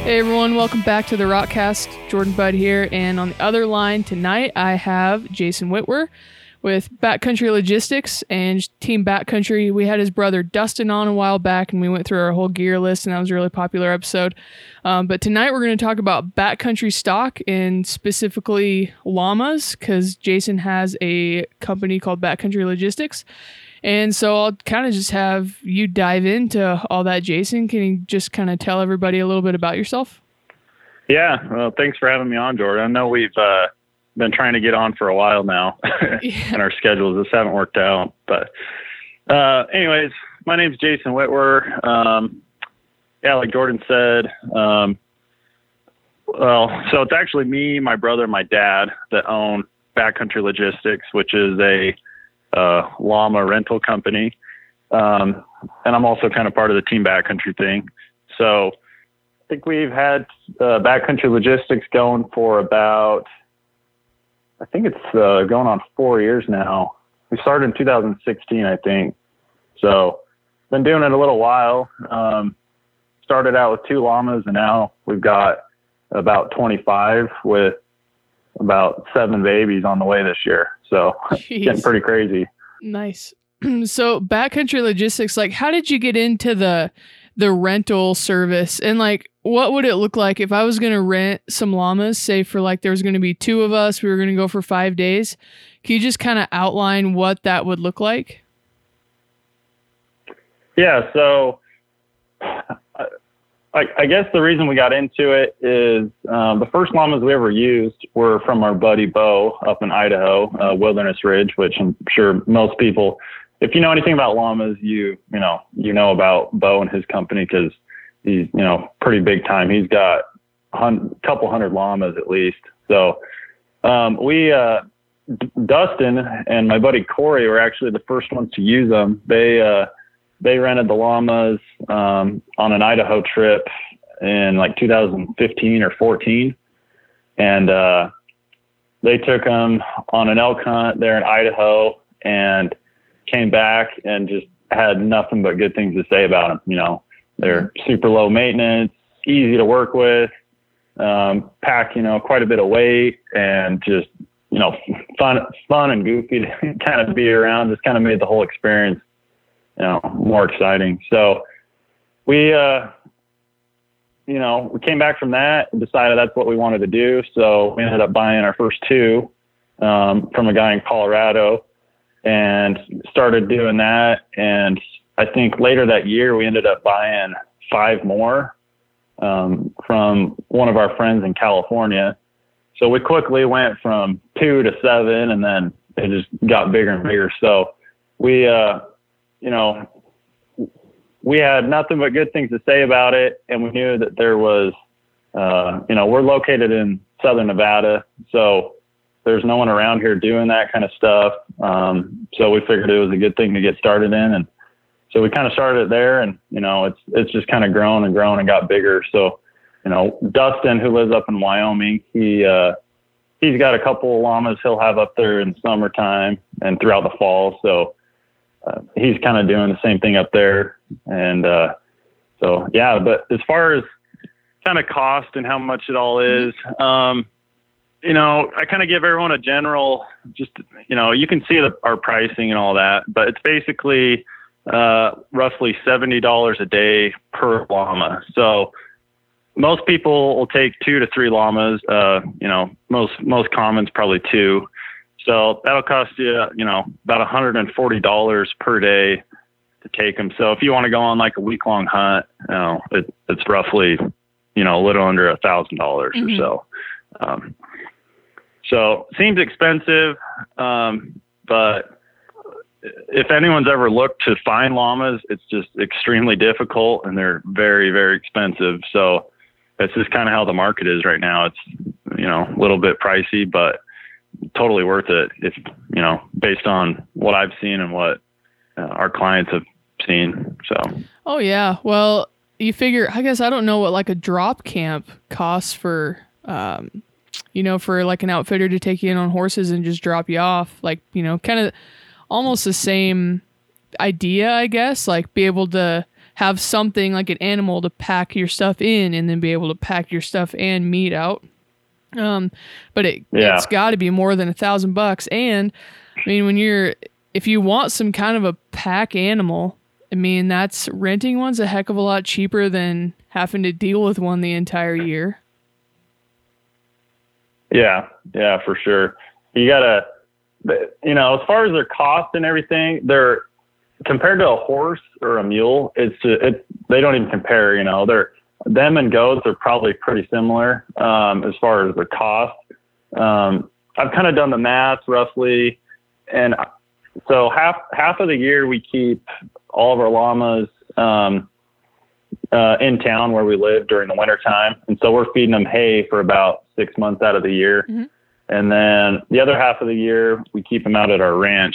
Hey everyone, welcome back to the Rockcast. Jordan Budd here, and on the other line tonight I have Jason Whitwer with Backcountry Logistics and Team Backcountry. We had his brother Dustin on a while back, and we went through our whole gear list, and that was a really popular episode. But tonight we're going to talk about backcountry stock and specifically llamas, because Jason has a company called Backcountry Logistics. And so I'll kind of just have you dive into all that, Jason. Can you just kind of tell everybody a little bit about yourself? Yeah, well, thanks for having me on, Jordan. I know we've been trying to get on for a while now, and our schedules just haven't worked out. But anyways, my name's Jason Whitwer. Like Jordan said, so it's actually me, my brother, and my dad that own Backcountry Logistics, which is a llama rental company. And I'm also kind of part of the Team Backcountry thing. So I think we've had Backcountry Logistics going for about, I think it's going on 4 years now. We started in 2016, I think. So been doing it a little while. Started out with 2 llamas, and now we've got about 25 with about 7 babies on the way this year. So getting pretty crazy. Nice. So Backcountry Logistics, like, how did you get into the rental service, and like, what would it look like if I was going to rent some llamas, say for like, there was going to be 2 of us, we were going to go for 5 days. Can you just kind of outline what that would look like? Yeah. So I guess the reason we got into it is the first llamas we ever used were from our buddy Bo up in Idaho, Wilderness Ridge, which I'm sure most people, if you know anything about llamas, you know about Bo and his company, because he's, pretty big time. He's got a couple hundred llamas at least. So Dustin and my buddy Corey were actually the first ones to use them. They rented the llamas on an Idaho trip in like 2015 or 14. And they took them on an elk hunt there in Idaho and came back and just had nothing but good things to say about them. They're super low maintenance, easy to work with, pack, quite a bit of weight, and just, fun and goofy to kind of be around. Just kind of made the whole experience more exciting. So we came back from that and decided that's what we wanted to do. So we ended up buying our first 2 from a guy in Colorado and started doing that. And I think later that year, we ended up buying 5 more from one of our friends in California. So we quickly went from 2 to 7, and then it just got bigger and bigger. So we had nothing but good things to say about it. And we knew that there was, we're located in Southern Nevada, so there's no one around here doing that kind of stuff. So we figured it was a good thing to get started in. And so we kind of started it there, and, it's just kind of grown and grown and got bigger. So, Dustin, who lives up in Wyoming, he's got a couple of llamas he'll have up there in summertime and throughout the fall. So, he's kind of doing the same thing up there. And, but as far as kind of cost and how much it all is, I kind of give everyone a general, just, you can see our pricing and all that, but it's basically, roughly $70 a day per llama. So most people will take 2 to 3 llamas. Most common's probably 2. So that'll cost you, about $140 per day to take them. So if you want to go on like a week-long hunt, it's roughly, a little under $1,000 or so. So seems expensive, but if anyone's ever looked to find llamas, it's just extremely difficult, and they're very, very expensive. So that's just kind of how the market is right now. It's, a little bit pricey, but totally worth it if, based on what I've seen and what our clients have seen. So. Oh yeah. Well, you figure, I guess, I don't know what like a drop camp costs for, for like an outfitter to take you in on horses and just drop you off, like, kind of almost the same idea, I guess, like be able to have something like an animal to pack your stuff in and then be able to pack your stuff and meat out. But it's got to be more than $1,000. And I mean, if you want some kind of a pack animal, I mean, that's renting one's a heck of a lot cheaper than having to deal with one the entire year. Yeah, for sure. You gotta, as far as their cost and everything, they're compared to a horse or a mule. They don't even compare. Them and goats are probably pretty similar as far as the cost. I've kind of done the math roughly, and so half of the year we keep all of our llamas in town where we live during the winter time, and so we're feeding them hay for about 6 months out of the year, and then the other half of the year we keep them out at our ranch.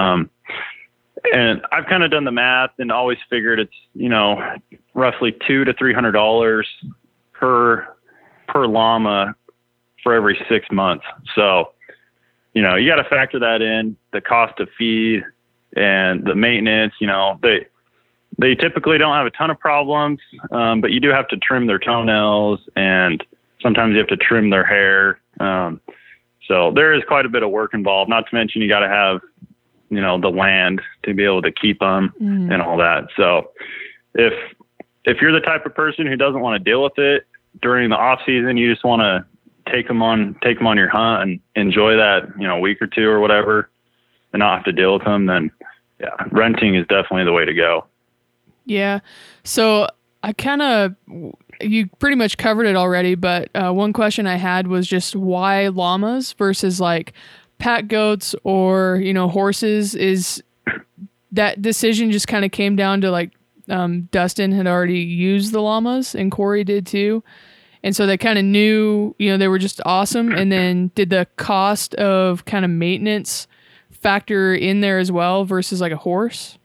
And I've kind of done the math and always figured it's, roughly $200 to $300 per llama for every 6 months. So, you got to factor that in, the cost of feed and the maintenance. They typically don't have a ton of problems, but you do have to trim their toenails and sometimes you have to trim their hair. So there is quite a bit of work involved, not to mention you got to have the land to be able to keep them and all that. So if you're the type of person who doesn't want to deal with it during the off season, you just want to take them on your hunt and enjoy that, week or two or whatever and not have to deal with them, then renting is definitely the way to go. Yeah. So you pretty much covered it already, but one question I had was just why llamas versus like pack goats or horses. Is that decision just kind of came down to like Dustin had already used the llamas and Corey did too, and so they kind of knew they were just awesome. And then did the cost of kind of maintenance factor in there as well versus like a horse?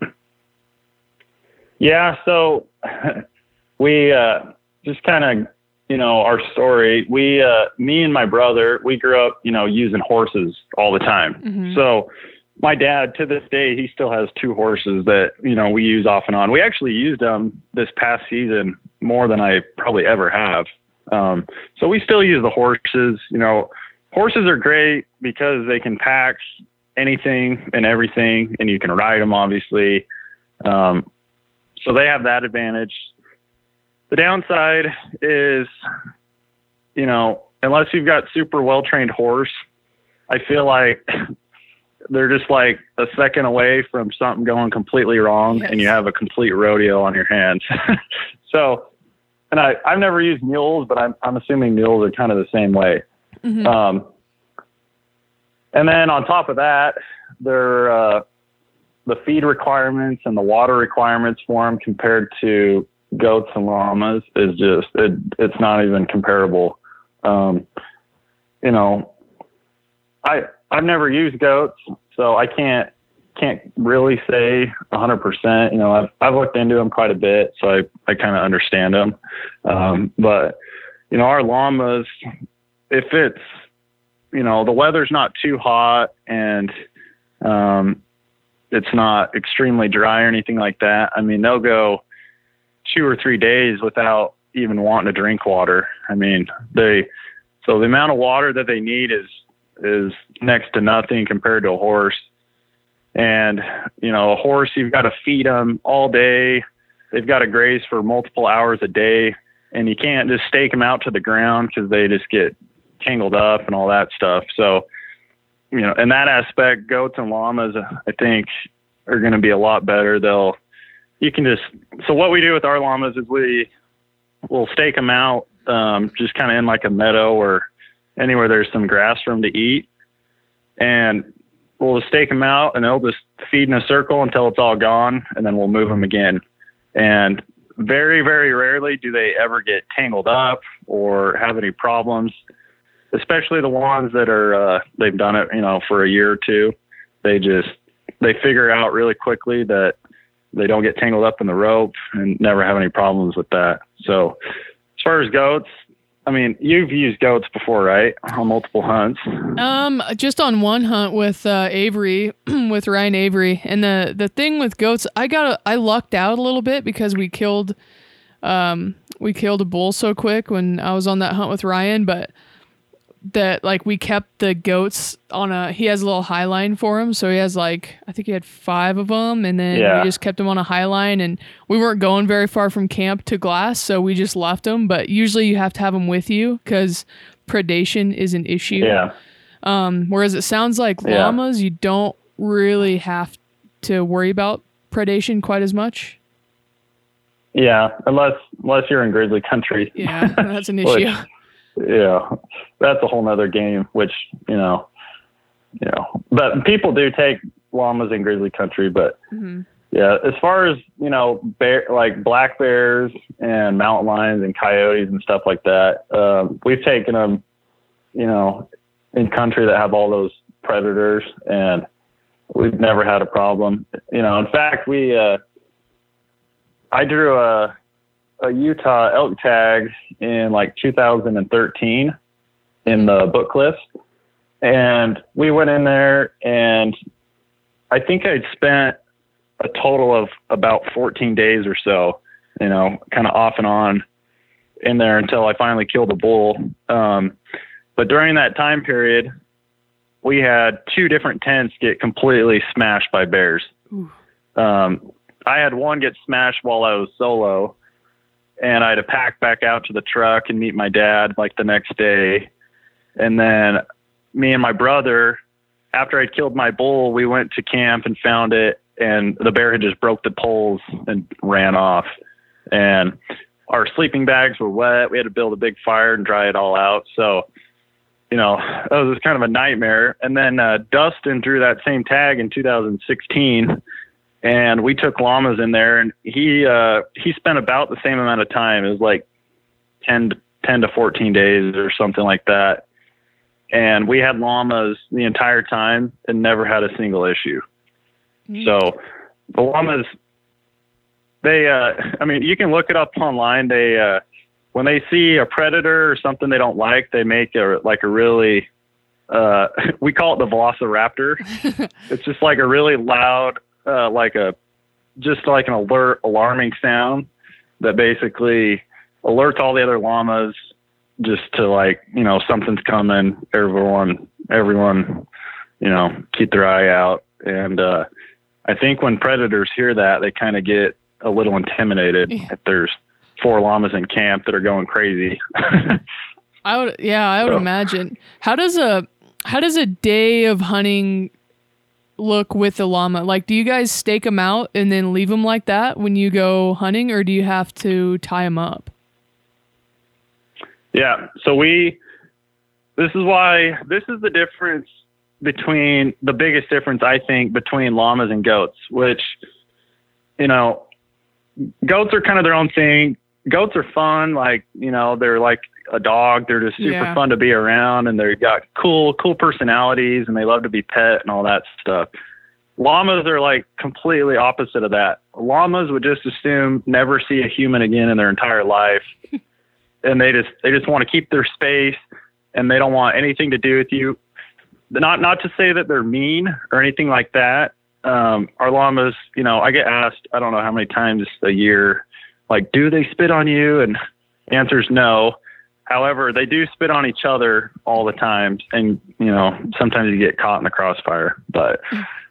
Yeah, so we just kind of our story, me and my brother, we grew up, using horses all the time. So my dad, to this day, he still has 2 horses that, we use off and on. We actually used them this past season more than I probably ever have. So we still use the horses. Horses are great because they can pack anything and everything, and you can ride them, obviously. So they have that advantage. The downside is, unless you've got super well-trained horse, I feel like they're just like a second away from something going completely wrong, and you have a complete rodeo on your hands. So, and I've never used mules, but I'm assuming mules are kind of the same way. And then on top of that, they're, the feed requirements and the water requirements for them compared to goats and llamas is just, it's not even comparable. I've never used goats, so I can't really say 100%. I've looked into them quite a bit, so I kind of understand them. But our llamas, if it's, the weather's not too hot and it's not extremely dry or anything like that, I mean, they'll go 2 or 3 days without even wanting to drink water. I mean, so the amount of water that they need is next to nothing compared to a horse. And, a horse, you've got to feed them all day. They've got to graze for multiple hours a day, and you can't just stake them out to the ground because they just get tangled up and all that stuff. So, in that aspect, goats and llamas, I think, are going to be a lot better. So what we do with our llamas is we'll stake them out, just kind of in like a meadow or anywhere there's some grass for them to eat. And we'll just stake them out and they'll just feed in a circle until it's all gone. And then we'll move them again. And very, very rarely do they ever get tangled up or have any problems, especially the ones that are, they've done it, for a year or two. They figure out really quickly that they don't get tangled up in the rope and never have any problems with that. So as far as goats, I mean, you've used goats before, right? On multiple hunts. Just on one hunt with Avery, with Ryan Avery, and the thing with goats, I lucked out a little bit because we killed a bull so quick when I was on that hunt with Ryan, but that like we kept the goats on he has a little high line for him, so he has like, I think he had 5 of them, and then we just kept them on a high line, and we weren't going very far from camp to glass, so we just left them. But usually you have to have them with you because predation is an issue. Whereas it sounds like llamas, you don't really have to worry about predation quite as much. Yeah, unless you're in grizzly country. Yeah, that's an issue. Yeah, that's a whole nother game, which, but people do take llamas in grizzly country. But yeah, as far as, like black bears and mountain lions and coyotes and stuff like that, we've taken them, in country that have all those predators, and we've never had a problem. In fact, I drew a Utah elk tag in like 2013 in the Book Cliffs, and we went in there, and I think I'd spent a total of about 14 days or so, kind of off and on in there until I finally killed a bull. But during that time period, we had 2 different tents get completely smashed by bears. I had one get smashed while I was solo, and I had to pack back out to the truck and meet my dad like the next day. And then me and my brother, after I'd killed my bull, we went to camp and found it, and the bear had just broke the poles and ran off. And our sleeping bags were wet. We had to build a big fire and dry it all out. So, it was kind of a nightmare. And then Dustin drew that same tag in 2016. And we took llamas in there, and he spent about the same amount of time. It was like 10 to 14 days or something like that. And we had llamas the entire time and never had a single issue. So the llamas, you can look it up online. They, when they see a predator or something they don't like, they make a really, we call it the velociraptor. It's just like a really loud, just like an alarming sound that basically alerts all the other llamas just to something's coming. Everyone, keep their eye out. And I think when predators hear that, they kind of get a little intimidated if there's 4 llamas in camp that are going crazy. I would imagine. How does a day of hunting look with the llama? Like, do you guys stake them out and then leave them like that when you go hunting, or do you have to tie them up? Yeah. So this is the difference between the biggest difference, I think, between llamas and goats, which, goats are kind of their own thing. Goats are fun. They're like a dog. They're just super fun to be around, and they've got cool personalities, and they love to be pet and all that stuff. Llamas are like completely opposite of that. Llamas would just assume never see a human again in their entire life. And they just want to keep their space, and they don't want anything to do with you. Not to say that they're mean or anything like that. Our llamas, I get asked, I don't know how many times a year, like, do they spit on you? And the answer is no. However, they do spit on each other all the time. And, sometimes you get caught in the crossfire. But,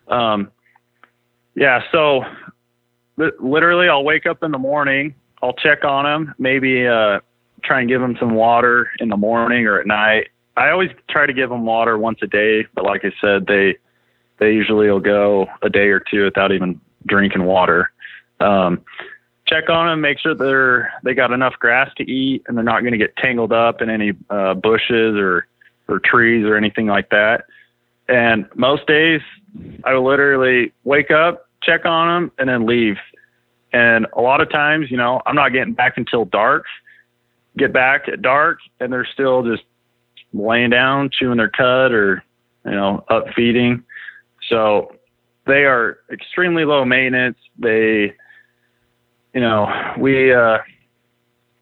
so literally I'll wake up in the morning, I'll check on them, maybe try and give them some water in the morning or at night. I always try to give them water once a day. But like I said, they usually will go a day or two without even drinking water. Check on them, make sure they got enough grass to eat, and they're not going to get tangled up in any bushes or trees or anything like that. And most days I will literally wake up, check on them, and then leave. And a lot of times, I'm not getting back until dark. Get back at dark, and they're still just laying down, chewing their cud, or up feeding. So they are extremely low maintenance. They,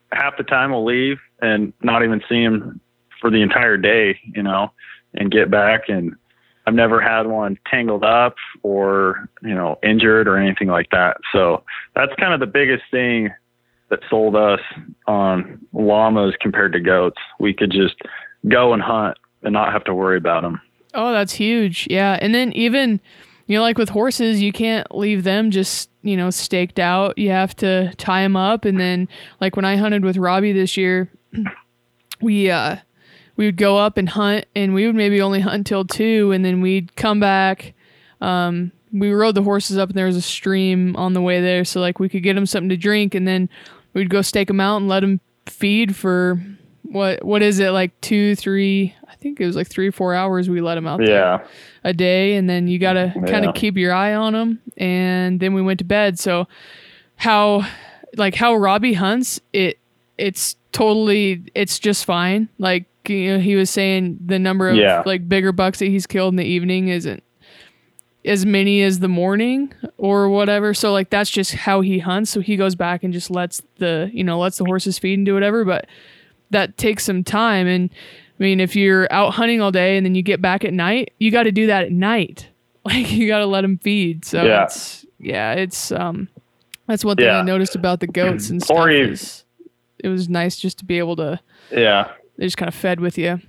half the time we'll leave and not even see them for the entire day, and get back. And I've never had one tangled up or, injured or anything like that. So that's kind of the biggest thing that sold us on llamas compared to goats. We could just go and hunt and not have to worry about them. Oh, that's huge. Yeah. And then even, like with horses, you can't leave them just, staked out. You have to tie them up. And then like when I hunted with Robbie this year, we would go up and hunt, and we would maybe only hunt until 2, and then we'd come back. We rode the horses up, and there was a stream on the way there, so like we could get them something to drink, and then we'd go stake them out and let them feed for what is it, like 2-3? I think it was like 3-4 hours. We let them out there a day, and then you got to kind of keep your eye on them, and then we went to bed. So how Robbie hunts, it's just fine. Like, he was saying the number of like bigger bucks that he's killed in the evening isn't as many as the morning or whatever. So like, that's just how he hunts. So he goes back and just lets the horses feed and do whatever, but that takes some time. And I mean, if you're out hunting all day and then you get back at night, you got to do that at night. Like, you got to let them feed. So that's one thing I noticed about the goats and stuff. It was nice just to be able to, they just kind of fed with you.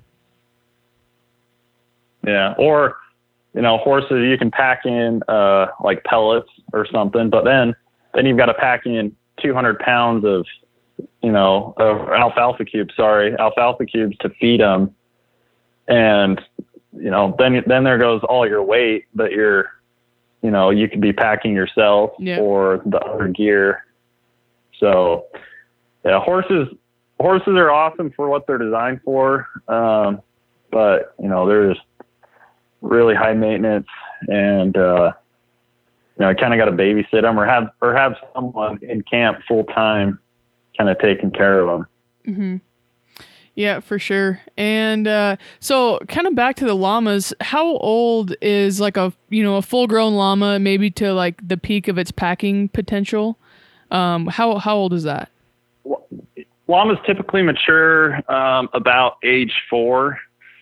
Yeah. Or, horses, you can pack in, like pellets or something, but then you've got to pack in 200 pounds of alfalfa cubes to feed them. And, then there goes all your weight that you could be packing yourself or the other gear. So yeah, horses are awesome for what they're designed for. But they're just really high maintenance, and, I kind of got to babysit them or have someone in camp full time kind of taking care of them. Mm-hmm. Yeah, for sure. And so kind of back to the llamas, how old is like a full grown llama, maybe to like the peak of its packing potential? How old is that? Llamas typically mature about age 4.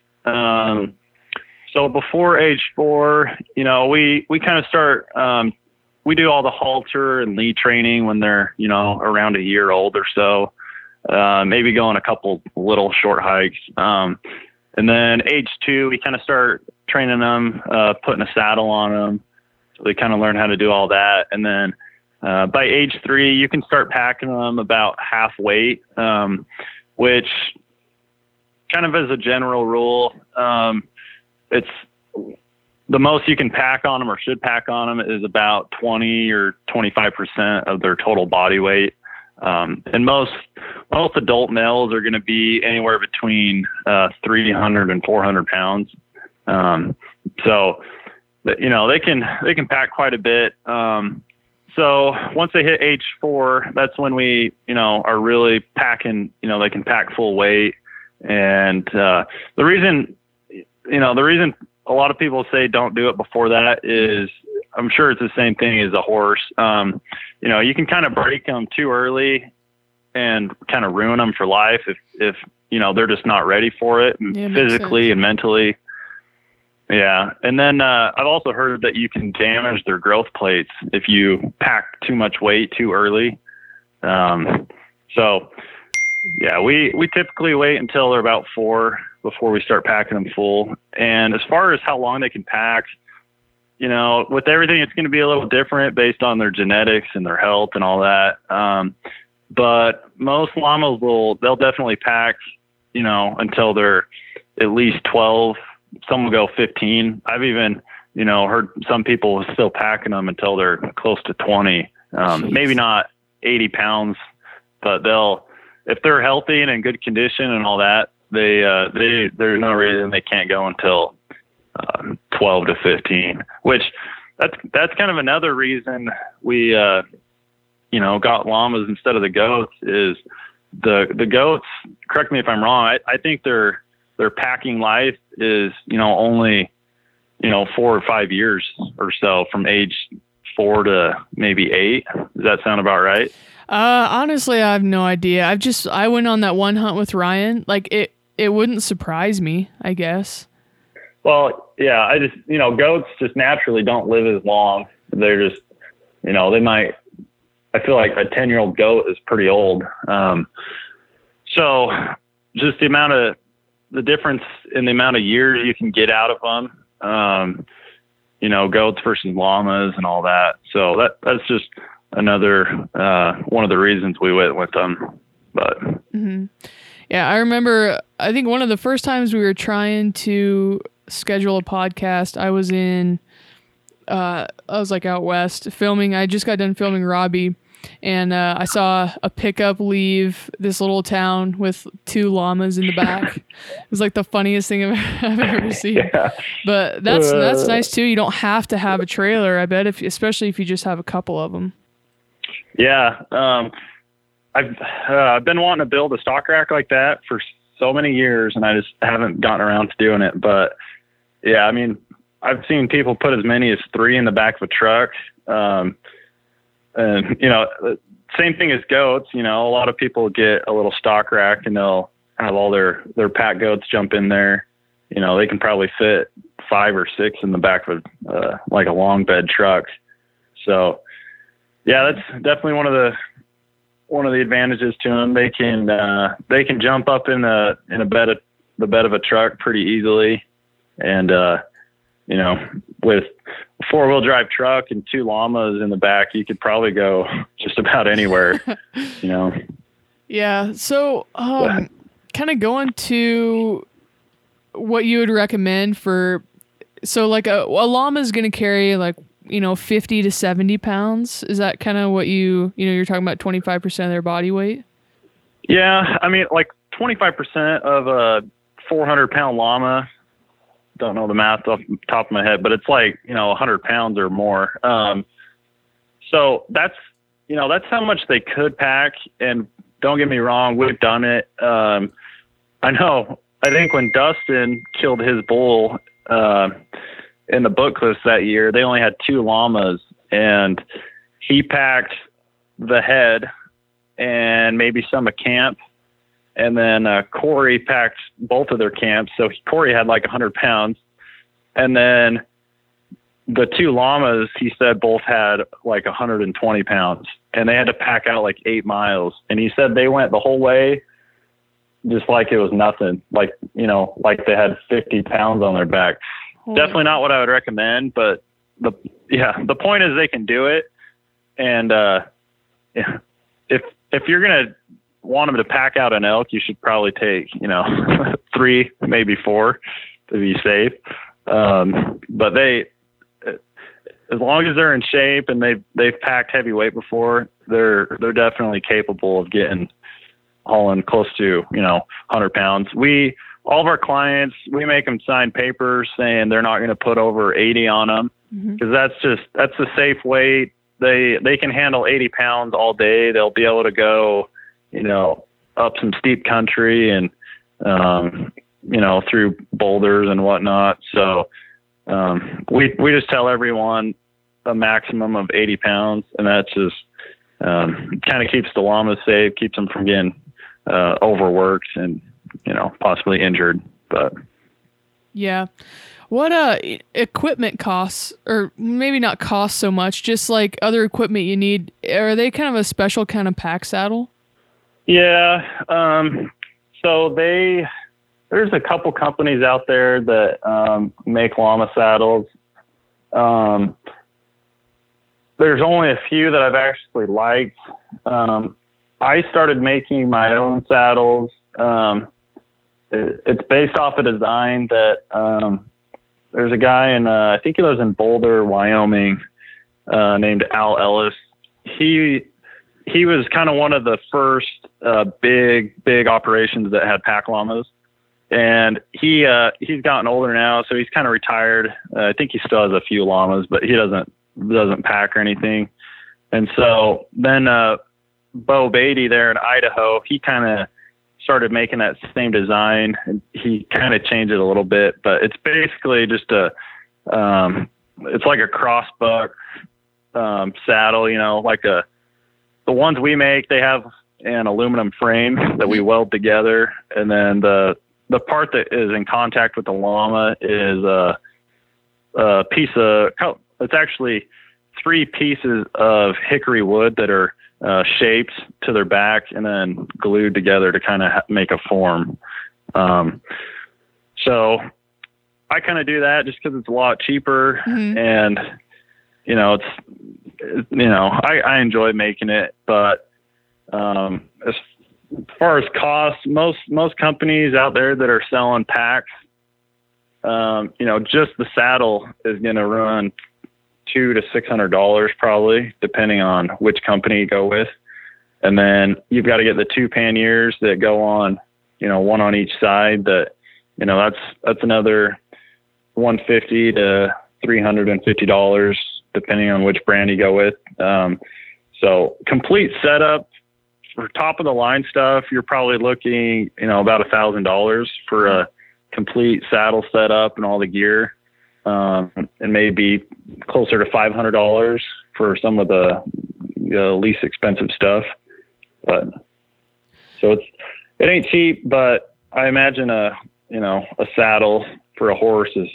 So before age 4, we kind of start, we do all the halter and lead training when they're, around a year old or so. Maybe go on a couple little short hikes. And then age 2, we kind of start training them, putting a saddle on them. So they kind of learn how to do all that. And then by age 3, you can start packing them about half weight, which kind of as a general rule, it's the most you can pack on them or should pack on them is about 20 or 25% of their total body weight. And most adult males are going to be anywhere between 300 and 400 pounds. So, they can pack quite a bit. So once they hit age 4, that's when we, are really packing, they can pack full weight. And the reason a lot of people say don't do it before that is, I'm sure it's the same thing as a horse. You can kind of break them too early and kind of ruin them for life if they're just not ready for it physically and mentally. Yeah. And then I've also heard that you can damage their growth plates if you pack too much weight too early. So yeah, we typically wait until they're about 4 before we start packing them full. And as far as how long they can pack, with everything, it's going to be a little different based on their genetics and their health and all that. But most llamas they'll definitely pack, until they're at least 12. Some will go 15. I've even, heard some people still packing them until they're close to 20. Maybe not 80 pounds, but if they're healthy and in good condition and all that, there's no reason they can't go until 12 to 15, which that's kind of another reason we, got llamas instead of the goats is the goats, correct me if I'm wrong. I think their packing life is, only, 4 or 5 years or so from age 4 to maybe 8. Does that sound about right? Honestly, I have no idea. I went on that one hunt with Ryan. Like it wouldn't surprise me, I guess. Well, yeah, goats just naturally don't live as long. They're just, I feel like a 10-year-old goat is pretty old. So just the difference in the amount of years you can get out of them, goats versus llamas and all that. So that's just another, one of the reasons we went with them. But mm-hmm. Yeah, I remember, I think one of the first times we were trying to schedule a podcast, I was like out west filming. I just got done filming Robbie, and I saw a pickup leave this little town with 2 llamas in the back. It was like the funniest thing I've ever seen. Yeah. But that's nice too. You don't have to have a trailer, I bet, especially if you just have a couple of them. Yeah. I've been wanting to build a stock rack like that for so many years, and I just haven't gotten around to doing it. But yeah, I mean, I've seen people put as many as 3 in the back of a truck. And same thing as goats. A lot of people get a little stock rack and they'll have all their pack goats jump in there. They can probably fit 5 or 6 in the back of like a long bed truck. So yeah, that's definitely one of the advantages to them. They can jump up in the bed of a truck pretty easily. And, with a 4-wheel drive truck and 2 llamas in the back, you could probably go just about anywhere, Yeah. So, kind of going to what you would recommend so like a llama is going to carry like, 50 to 70 pounds. Is that kind of what you're talking about 25% of their body weight? Yeah. I mean, like 25% of a 400-pound llama, don't know the math off the top of my head, but it's like, 100 pounds or more. So that's how much they could pack. And don't get me wrong, we've done it. I think when Dustin killed his bull, in the Bookcliffs that year, they only had 2 llamas, and he packed the head and maybe some of camp. And then Corey packed both of their camps. So Corey had like 100 pounds. And then the 2 llamas, he said, both had like 120 pounds. And they had to pack out like 8 miles. And he said they went the whole way just like it was nothing. Like, like they had 50 pounds on their back. Definitely not what I would recommend. But the point is they can do it. And if you're going to want them to pack out an elk, you should probably take 3, maybe 4 to be safe. But as long as they're in shape and they've packed heavy weight before, they're definitely capable of hauling close to 100 pounds. All of our clients, we make them sign papers saying they're not going to put over 80 on them, because that's the safe weight. They can handle 80 pounds all day. They'll be able to go up some steep country and, through boulders and whatnot. So, we just tell everyone a maximum of 80 pounds, and that's just, kind of keeps the llamas safe, keeps them from getting, overworked and, possibly injured. But yeah. What equipment costs, or maybe not cost so much, just like other equipment you need, are they kind of a special kind of pack saddle? Yeah. So there's a couple companies out there that make llama saddles. There's only a few that I've actually liked. I started making my own saddles. It's based off a design that there's a guy I think he lives in Boulder, Wyoming, named Al Ellis. He was kind of one of the first big operations that had pack llamas, and he's gotten older now, so he's kind of retired. I think he still has a few llamas, but he doesn't pack or anything. And so then Bo Beatty there in Idaho, he kind of started making that same design, and he kind of changed it a little bit, but it's basically just it's like a crossbuck saddle, like the ones we make, they have an aluminum frame that we weld together. And then the part that is in contact with the llama is a piece of, it's actually 3 pieces of hickory wood that are shaped to their back and then glued together to kind of make a form. So I kind of do that just because it's a lot cheaper, and I enjoy making it. But as far as cost, most companies out there that are selling packs, just the saddle is going to run $200 to $600 probably, depending on which company you go with. And then you've got to get the 2 panniers that go on, one on each side. That's another $150 to $350, depending on which brand you go with. So complete setup for top of the line stuff, you're probably looking, about $1,000 for a complete saddle setup and all the gear. And maybe closer to $500 for some of the least expensive stuff. But so it ain't cheap, but I imagine a saddle for a horse is,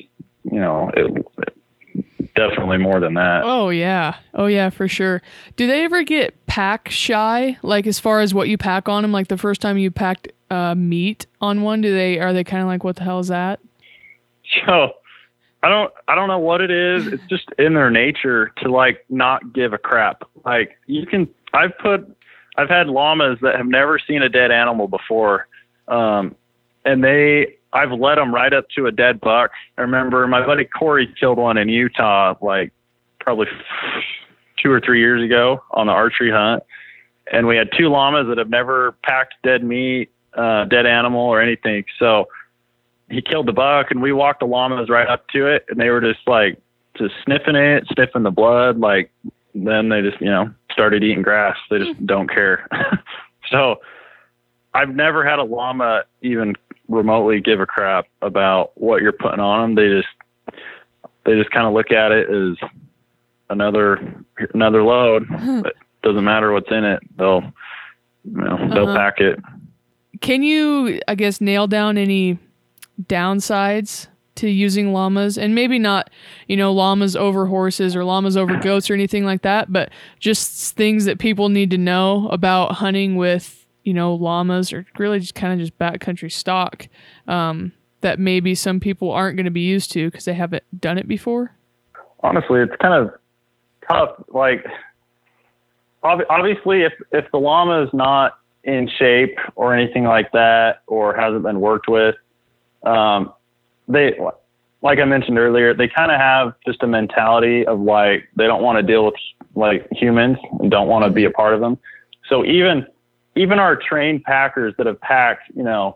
definitely more than that. Oh yeah, for sure. Do they ever get pack shy? Like as far as what you pack on them, like the first time you packed meat on one, are they kind of like, what the hell is that? So I don't know what it is. It's just in their nature to like not give a crap. Like I've had llamas that have never seen a dead animal before. And I've led them right up to a dead buck. I remember my buddy Corey killed one in Utah, like probably 2 or 3 years ago on the archery hunt. And we had 2 llamas that have never packed dead meat, dead animal or anything. So he killed the buck and we walked the llamas right up to it. And they were just sniffing it, sniffing the blood. Like then they just, started eating grass. They just don't care. So I've never had a llama even remotely give a crap about what you're putting on them. They just kind of look at it as another load. It doesn't matter what's in it. They'll pack it. Can you, I guess, nail down any downsides to using llamas? And maybe not, llamas over horses or llamas over goats or anything like that, but just things that people need to know about hunting with, llamas, or really just kind of just backcountry stock, that maybe some people aren't going to be used to because they haven't done it before? Honestly, it's kind of tough. Like, obviously, if the llama is not in shape or anything like that, or hasn't been worked with, they, like I mentioned earlier, they kind of have just a mentality of like, they don't want to deal with like humans and don't want to be a part of them. So even our trained packers that have packed,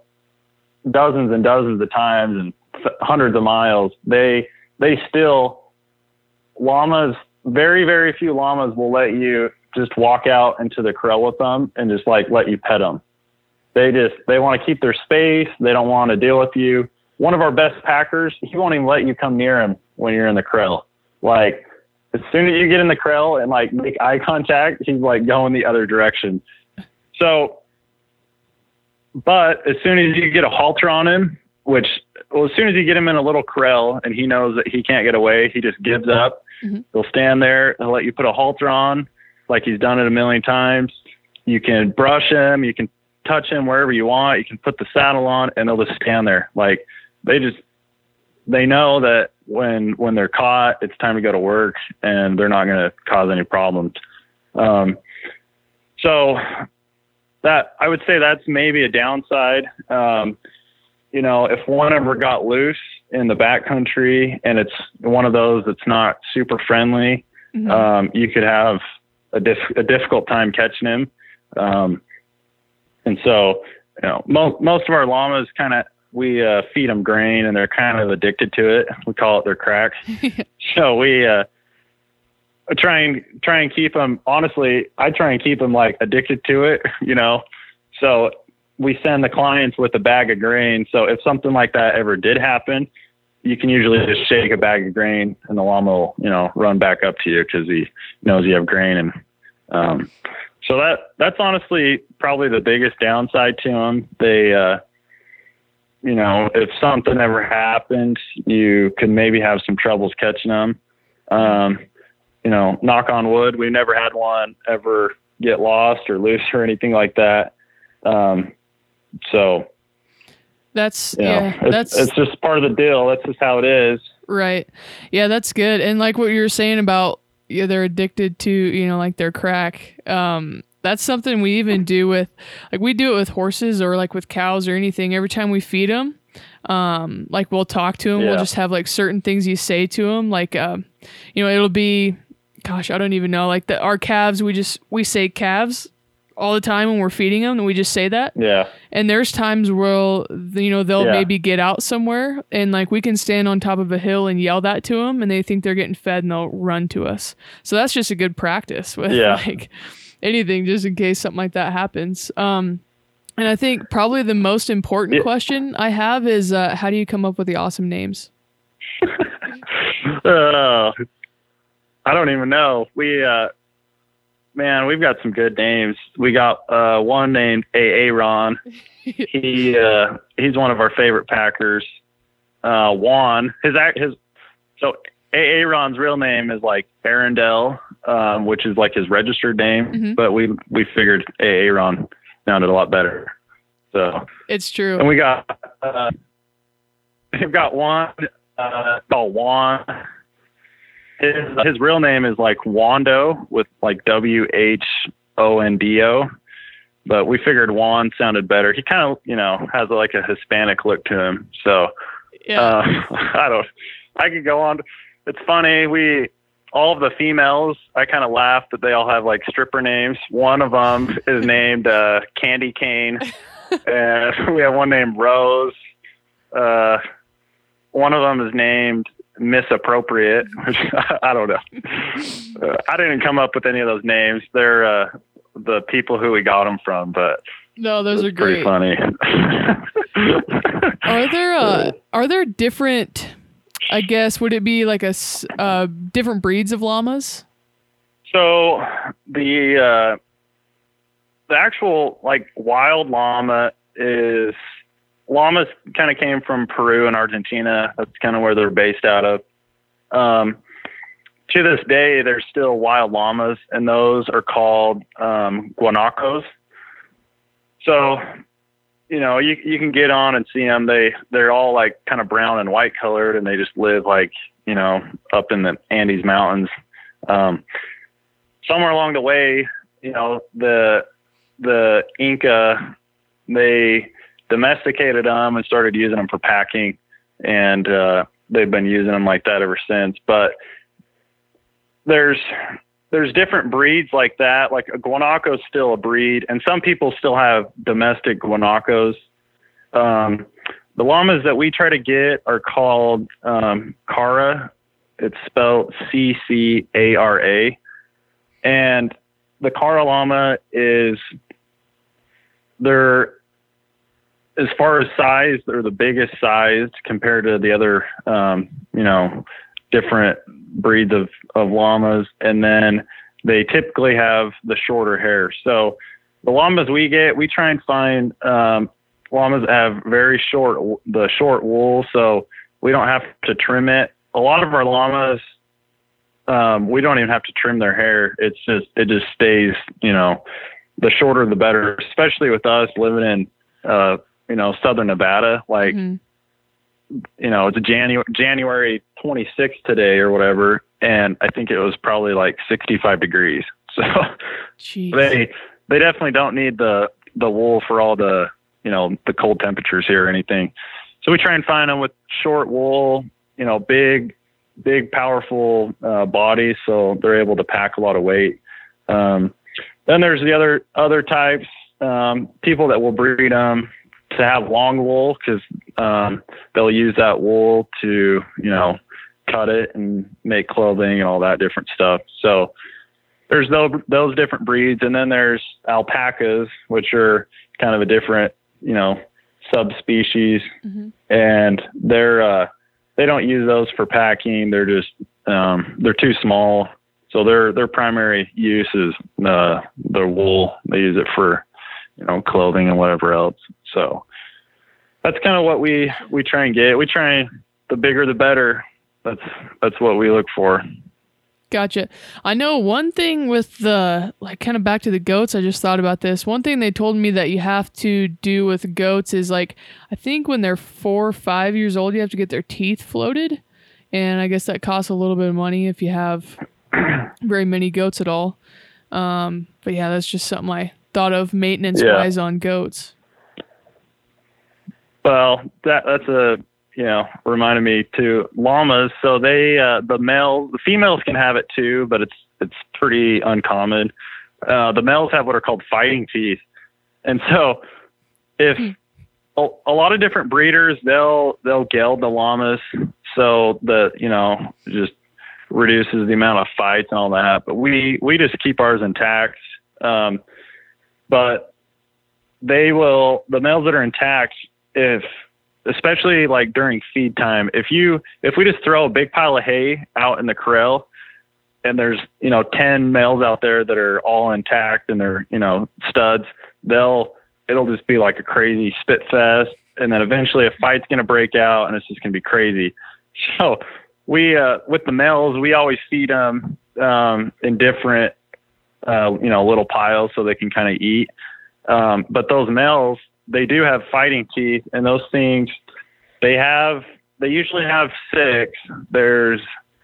dozens and dozens of times and hundreds of miles, they still, llamas, very, very few llamas will let you just walk out into the corral with them and just like let you pet them. They want to keep their space. They don't want to deal with you. One of our best packers, he won't even let you come near him when you're in the corral. Like as soon as you get in the corral and like make eye contact, he's like going the other direction. So, but as soon as you get a halter on him, as soon as you get him in a little corral and he knows that he can't get away, he just gives up. Mm-hmm. He'll stand there and let you put a halter on like he's done it a million times. You can brush him, you can touch him wherever you want, you can put the saddle on, and they'll just stand there. Like they know that when they're caught, it's time to go to work and they're not going to cause any problems. So that, I would say that's maybe a downside. If one ever got loose in the backcountry and it's one of those that's not super friendly, mm-hmm. You could have a difficult time catching him. And so, most of our llamas we feed them grain and they're kind of addicted to it. We call it their cracks. So we try and keep them, honestly, I try and keep them like addicted to it, So we send the clients with a bag of grain. So if something like that ever did happen, you can usually just shake a bag of grain and the llama will, run back up to you because he knows you have grain. And So that's honestly probably the biggest downside to them. They, you know, if something ever happened, you could maybe have some troubles catching them. You know, knock on wood, we never had one ever get lost or loose or anything like that. So that's, it's just part of the deal. That's just how it is. Right. Yeah, that's good. And like what you were saying about, they're addicted to, you know, like their crack. That's something we even do with, like we do it with horses or like with cows or anything. Every time we feed them, like we'll talk to them. Yeah. We'll just have like certain things you say to them. Like, you know, it'll be, gosh, I don't even know. Like our calves, we say calves all the time when we're feeding them, and we just say that. Yeah. And there's times where, you know, they'll maybe get out somewhere and like we can stand on top of a hill and yell that to them and they think they're getting fed and they'll run to us. So that's just a good practice with like anything, just in case something like that happens. And I think probably the most important question I have is, how do you come up with the awesome names? I don't even know. Man, we've got some good names. We got one named Aaron. He's one of our favorite packers. Juan, so Aaron's real name is like Arundel, which is like his registered name. Mm-hmm. But we figured Aaron sounded a lot better. So it's true. And we've got one called Juan. His real name is like Wando with like Whondo, but we figured Juan sounded better. He kind of, you know, has like a Hispanic look to him. So I could go on. It's funny. All of the females, I kind of laugh that they all have like stripper names. One of them is named Candy Cane. And we have one named Rose. One of them is named Misappropriate, which I don't know. I didn't come up with any of those names. They're the people who we got them from, but no, those are great. Pretty funny. Are there different, I guess, would it be like different breeds of llamas? So the actual like wild llamas kind of came from Peru and Argentina. That's kind of where they're based out of. To this day, there's still wild llamas, and those are called guanacos. So, you know, you can get on and see them. They're all like kind of brown and white colored, and they just live like, you know, up in the Andes Mountains. Somewhere along the way, you know, the Inca, they domesticated them and started using them for packing, and they've been using them like that ever since. But there's different breeds like that. Like a guanaco is still a breed, and some people still have domestic guanacos. The llamas that we try to get are called Cara. It's spelled Ccara, and the Cara llama they're, as far as size, they're the biggest sized compared to the other, you know, different breeds of llamas. And then they typically have the shorter hair. So the llamas we get, we try and find llamas that have very short wool. So we don't have to trim it. A lot of our llamas, we don't even have to trim their hair. It just stays, you know, the shorter the better, especially with us living in, you know, Southern Nevada, like, you know, it's January 26th today or whatever. And I think it was probably like 65 degrees. So they definitely don't need the wool for all the, you know, the cold temperatures here or anything. So we try and find them with short wool, you know, big, powerful bodies. So they're able to pack a lot of weight. Then there's the other types, people that will breed them to have long wool, because they'll use that wool to, you know, cut it and make clothing and all that different stuff. So there's those different breeds. And then there's alpacas, which are kind of a different, you know, subspecies. And they don't use those for packing. They're just, they're too small So their primary use is the wool. They use it for, clothing and whatever else. So that's kind of what we try and get. The bigger the better. That's what we look for. Gotcha. I know one thing with the, kind of back to the goats, I just thought about this. One thing they told me that you have to do with goats is I think when they're 4 or 5 years old, you have to get their teeth floated. And I guess that costs a little bit of money if you have very many goats at all. But yeah, that's just something I thought of maintenance wise on goats. Well, that's reminded me too. Llamas. So they, the females can have it too, but it's pretty uncommon. The males have what are called fighting teeth. And so if a lot of different breeders, they'll geld the llamas. So just reduces the amount of fights and all that, but we just keep ours intact. But the males that are intact, especially during feed time, if we just throw a big pile of hay out in the corral and there's, 10 males out there that are all intact and they're, studs, it'll just be like a crazy spit fest. And then eventually a fight's going to break out and it's just going to be crazy. So we, with the males, we always feed them, in different, little piles so they can kind of eat. But those males, they do have fighting teeth, and those things, they usually have 6. There's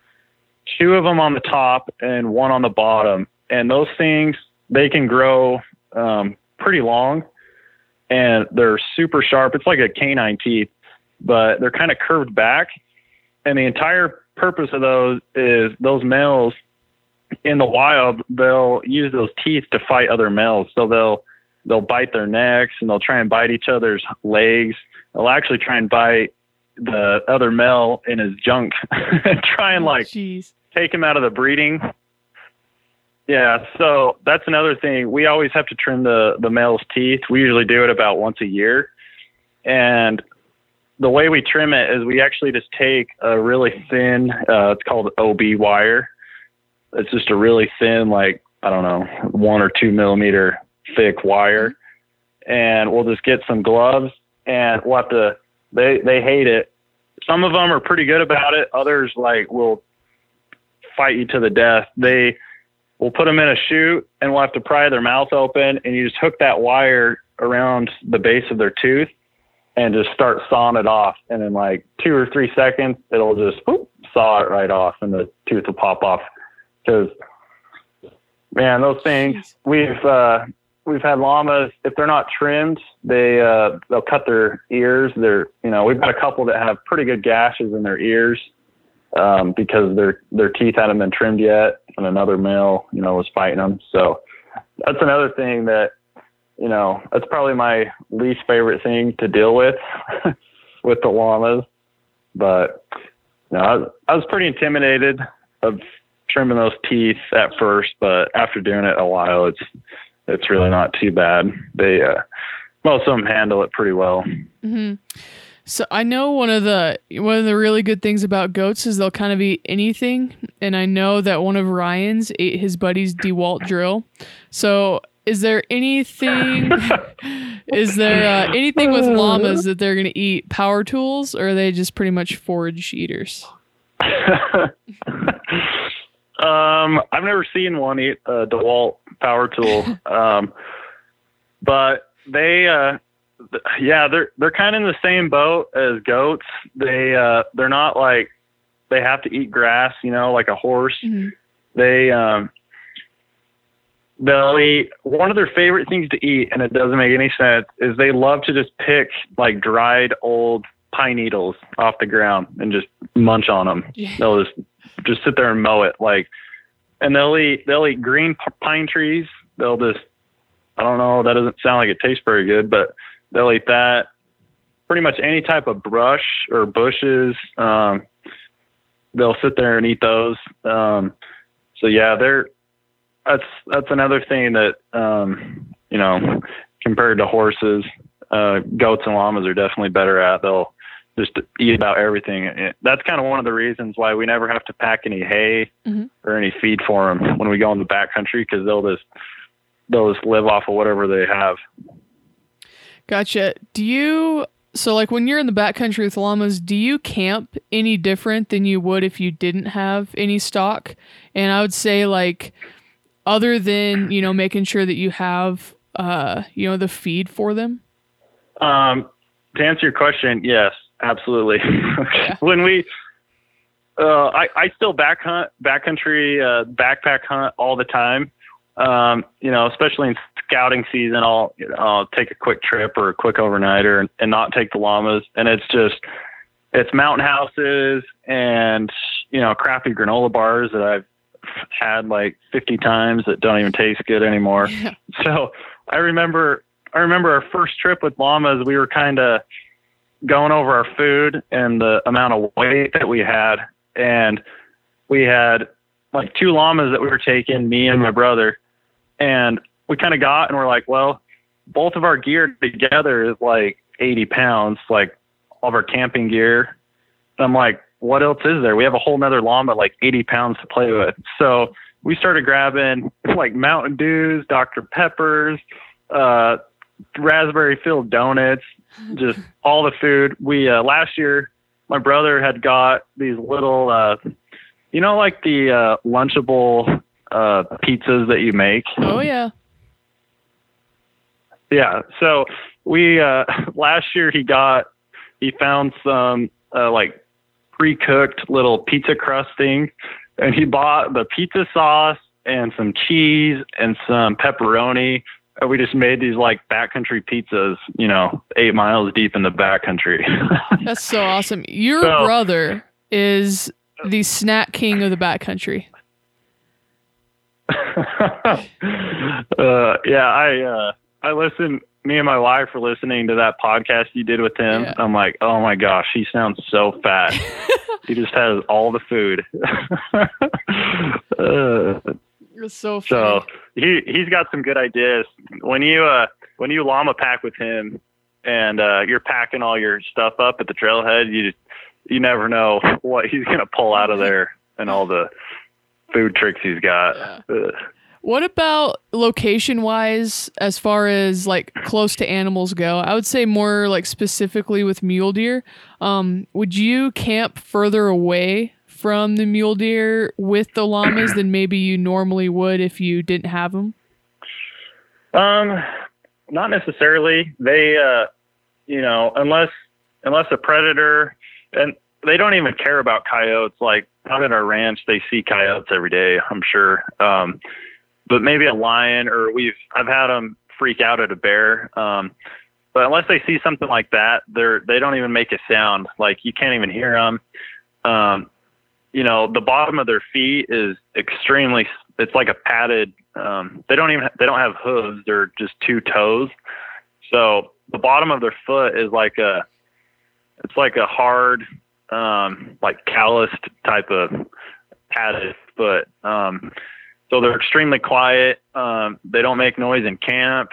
2 of them on the top and 1 on the bottom. And those things, they can grow, pretty long, and they're super sharp. It's like a canine teeth, but they're kind of curved back. And the entire purpose of those is those males in the wild, they'll use those teeth to fight other males. So they'll bite their necks and they'll try and bite each other's legs. They'll actually try and bite the other male in his junk and try and take him out of the breeding. Yeah. So that's another thing. We always have to trim the male's teeth. We usually do it about once a year. And the way we trim it is we actually just take a really thin, it's called OB wire. It's just a really thin, 1 or 2 millimeter thick wire. And we'll just get some gloves and we'll have to, they hate it. Some of them are pretty good about it. Others will fight you to the death. We'll put them in a chute and we'll have to pry their mouth open and you just hook that wire around the base of their tooth and just start sawing it off. And in 2 or 3 seconds, it'll just saw it right off and the tooth will pop off. Because, man, those things, we've had llamas, if they're not trimmed, they'll cut their ears. We've got a couple that have pretty good gashes in their ears because their teeth hadn't been trimmed yet, and another male, was fighting them. So that's another thing that, that's probably my least favorite thing to deal with with the llamas. But I was pretty intimidated of trimming those teeth at first, but after doing it a while, it's really not too bad. They most of them handle it pretty well. Mm-hmm. So I know one of the really good things about goats is they'll kind of eat anything, and I know that one of Ryan's ate his buddy's DeWalt drill. So is there anything anything with llamas that they're going to eat? Power tools, or are they just pretty much forage eaters? I've never seen one eat a DeWalt power tool. But they're kind of in the same boat as goats. They're not they have to eat grass, like a horse. Mm-hmm. They'll eat, one of their favorite things to eat, and it doesn't make any sense, is they love to just pick dried old pine needles off the ground and just munch on them. Yeah. They'll just sit there and mow it. And they'll eat green pine trees. They'll just, I don't know, that doesn't sound like it tastes very good, but they'll eat that. Pretty much any type of brush or bushes. They'll sit there and eat those. So yeah, that's another thing that, compared to horses, goats and llamas are definitely better at. They'll just eat about everything. That's kind of one of the reasons why we never have to pack any hay or any feed for them when we go in the backcountry, because they'll just live off of whatever they have. Gotcha. So like when you're in the backcountry with llamas, do you camp any different than you would if you didn't have any stock? And I would say, like, other than, making sure that you have, the feed for them? To answer your question, yes, absolutely. Yeah. When I still backcountry, backpack hunt all the time. Especially in scouting season, I'll take a quick trip or a quick overnighter and not take the llamas. And it's mountain houses and, crappy granola bars that I've had like 50 times that don't even taste good anymore. Yeah. So I remember our first trip with llamas, we were kind of going over our food and the amount of weight that we had. And we had like 2 llamas that we were taking, me and my brother. And we kind of got, and we're like, well, both of our gear together is like 80 pounds, like all of our camping gear. And I'm like, what else is there? We have a whole nother llama, like 80 pounds to play with. So we started grabbing like Mountain Dews, Dr. Peppers, raspberry filled donuts, just all the food. We, last year, my brother had got these little, like the Lunchable pizzas that you make. Oh yeah. Yeah. So we last year he found some like pre-cooked little pizza crust thing, and he bought the pizza sauce and some cheese and some pepperoni. And we just made these like backcountry pizzas, 8 miles deep in the backcountry. That's so awesome. Your brother is the snack king of the backcountry. I listen, me and my wife were listening to that podcast you did with him. Yeah. I'm like, oh my gosh, he sounds so fat. He just has all the food. It's so funny. So he's got some good ideas. When you llama pack with him and you're packing all your stuff up at the trailhead, you never know what he's gonna pull out of there and all the food tricks he's got. Yeah. What about location wise, as far as like close to animals go? I would say more like specifically with mule deer. Would you camp further away from the mule deer with the llamas than maybe you normally would if you didn't have them? Not necessarily. They, unless a predator, and they don't even care about coyotes. Like out at our ranch, they see coyotes every day, I'm sure. But maybe a lion, or I've had them freak out at a bear. But unless they see something like that, they don't even make a sound. Like you can't even hear them. The bottom of their feet is it's like a padded, they don't have hooves. They're just 2 toes. So the bottom of their foot is like a hard, like calloused type of padded foot. So they're extremely quiet. They don't make noise in camp.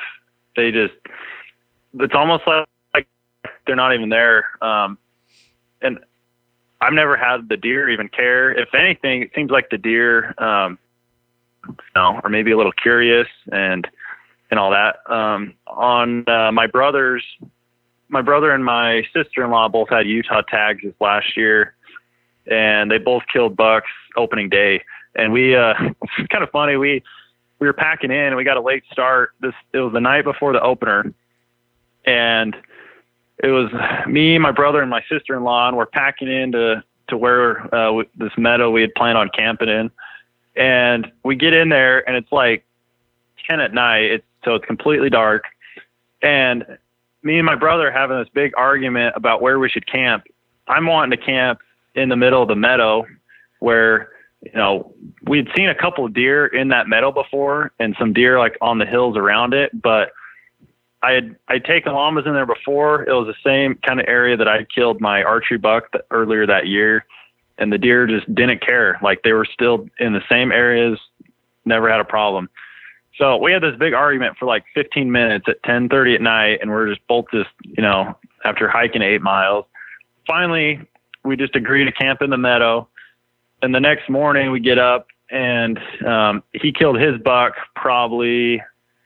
It's almost like they're not even there. And I've never had the deer even care. If anything, it seems like the deer, are maybe a little curious and all that. My brother and my sister-in-law both had Utah tags this last year, and they both killed bucks opening day. And it's kind of funny. We were packing in and we got a late start. It was the night before the opener, and it was me, my brother, and my sister-in-law, and we're packing in to where this meadow we had planned on camping in. And we get in there and it's like 10 at night. So it's completely dark. And me and my brother having this big argument about where we should camp. I'm wanting to camp in the middle of the meadow where, we'd seen a couple of deer in that meadow before and some deer like on the hills around it, but I'd taken llamas in there before. It was the same kind of area that I killed my archery buck earlier that year, and the deer just didn't care. Like they were still in the same areas, never had a problem. So we had this big argument for like 15 minutes at 10:30 at night, and we're just both after hiking 8 miles, finally, we just agreed to camp in the meadow. And the next morning we get up and he killed his buck probably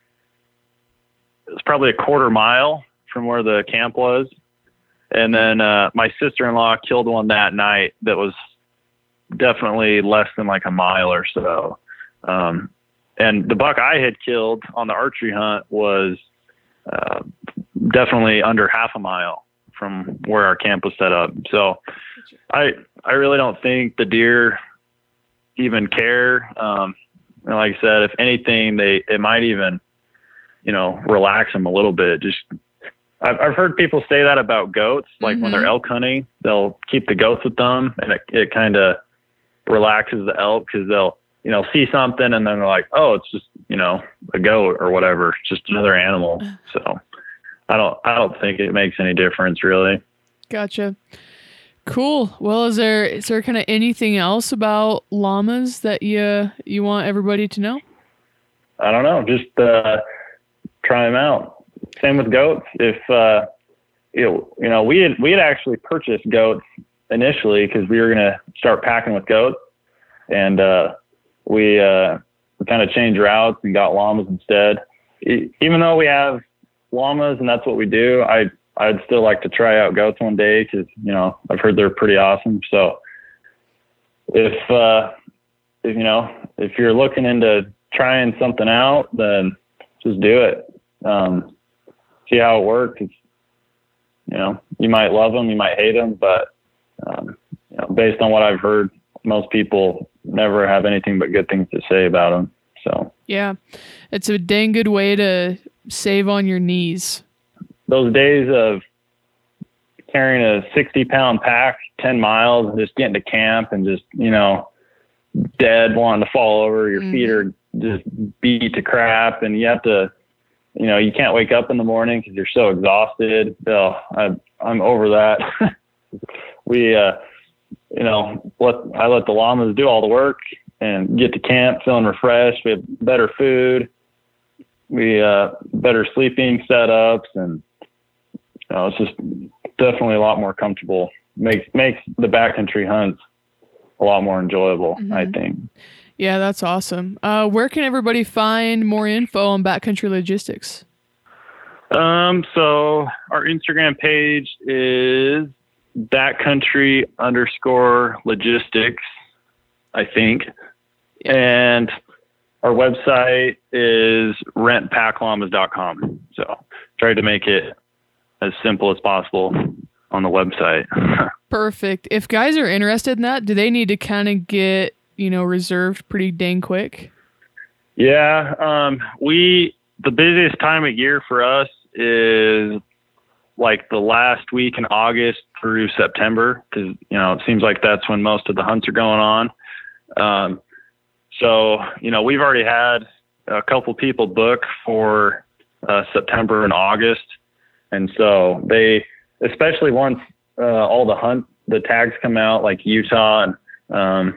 a quarter mile from where the camp was. And then my sister-in-law killed one that night that was definitely less than like a mile or so. And the buck I had killed on the archery hunt was definitely under half a mile from where our camp was set up. So I really don't think the deer even care. And like I said, if anything, it might even, relax them a little bit. Just I've heard people say that about goats, like when they're elk hunting, they'll keep the goats with them, and it kind of relaxes the elk because they'll, see something and then they're like, oh, it's just, a goat or whatever. It's just another animal. So I don't think it makes any difference really. Gotcha. Cool. Well, is there kind of anything else about llamas that you want everybody to know? I don't know. Just try them out. Same with goats. If we had actually purchased goats initially because we were going to start packing with goats, and we kind of changed routes and got llamas instead. Even though we have llamas and that's what we do, I'd still like to try out goats one day because I've heard they're pretty awesome. So if you're looking into trying something out, then just do it. See how it works. It's, you might love them, you might hate them, but based on what I've heard, most people never have anything but good things to say about them. So yeah, it's a dang good way to save on your knees. Those days of carrying a 60-pound pack 10 miles and just getting to camp and just, dead, wanting to fall over, your feet are just beat to crap, and you have to, you can't wake up in the morning because you're so exhausted. So I'm over that. I let the llamas do all the work and get to camp feeling refreshed. We have better food. We better sleeping setups, and it's just definitely a lot more comfortable. Makes the backcountry hunts a lot more enjoyable, I think. Yeah, that's awesome. Where can everybody find more info on backcountry logistics? So our Instagram page is backcountry_logistics, I think. Yeah. And our website is rentpackllamas.com. So try to make it as simple as possible on the website. Perfect. If guys are interested in that, do they need to kind of get, reserved pretty dang quick? Yeah. The busiest time of year for us is like the last week in August through September, because, it seems like that's when most of the hunts are going on. So, we've already had a couple people book for September and August. And so especially once all the tags come out, like Utah and,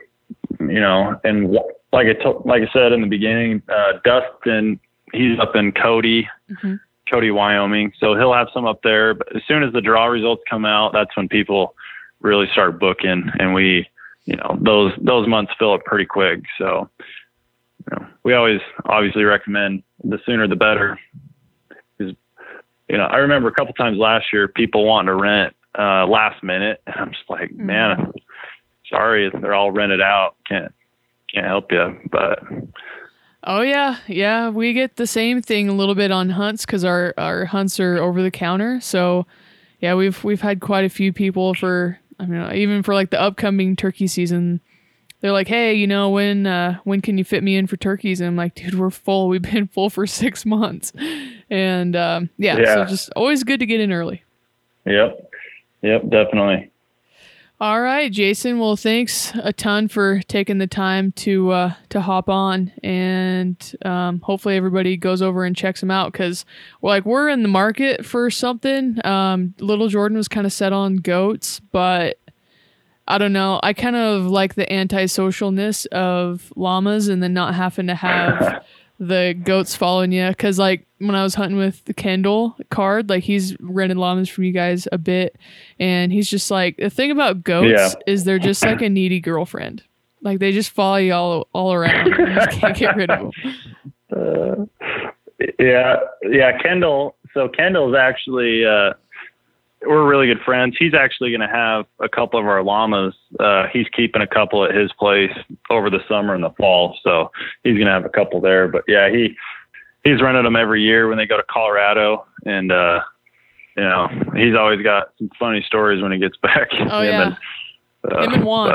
and like I said in the beginning, Dustin, he's up in Cody, Wyoming. So he'll have some up there. But as soon as the draw results come out, that's when people really start booking, and we, those months fill up pretty quick. So, we always obviously recommend the sooner the better. Because, I remember a couple times last year, people wanting to rent last minute, and I'm just like, man, sorry, they're all rented out. Can't help you, but. Oh yeah, we get the same thing a little bit on hunts because our hunts are over the counter. So yeah, we've had quite a few people even for like the upcoming turkey season. They're like, hey, when can you fit me in for turkeys? And I'm like, dude, we're full. We've been full for 6 months, and so just always good to get in early. Yep, definitely. All right, Jason. Well, thanks a ton for taking the time to hop on, and hopefully everybody goes over and checks them out because we're in the market for something. Little Jordan was kind of set on goats, but I don't know. I kind of like the antisocialness of llamas, and then not having to have the goats following you. Cause like when I was hunting with the Kendall Card, like he's rented llamas from you guys a bit. And he's just like, the thing about goats is they're just like a needy girlfriend. Like they just follow you all around. You just can't get rid of them. Yeah. Kendall. So Kendall's actually, we're really good friends. He's actually going to have a couple of our llamas. He's keeping a couple at his place over the summer and the fall. So he's going to have a couple there. But yeah, he's rented them every year when they go to Colorado. And, he's always got some funny stories when he gets back. Oh, yeah. Him and Juan.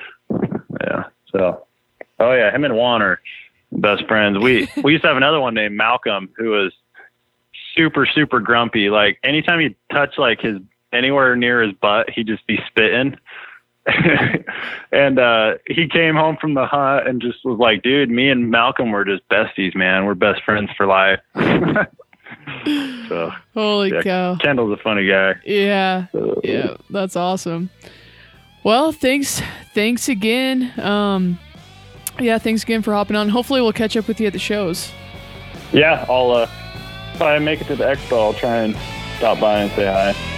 Him and Juan are best friends. We used to have another one named Malcolm who was super, super grumpy. Like anytime you touch like his anywhere near his butt, he'd just be spitting. And he came home from the hunt and just was like, dude, me and Malcolm were just besties, man. We're best friends for life. So holy cow. Kendall's a funny guy. Yeah. Yeah. That's awesome. Well, thanks again. Thanks again for hopping on. Hopefully we'll catch up with you at the shows. Yeah, I'll if I make it to the expo, I'll try and stop by and say hi.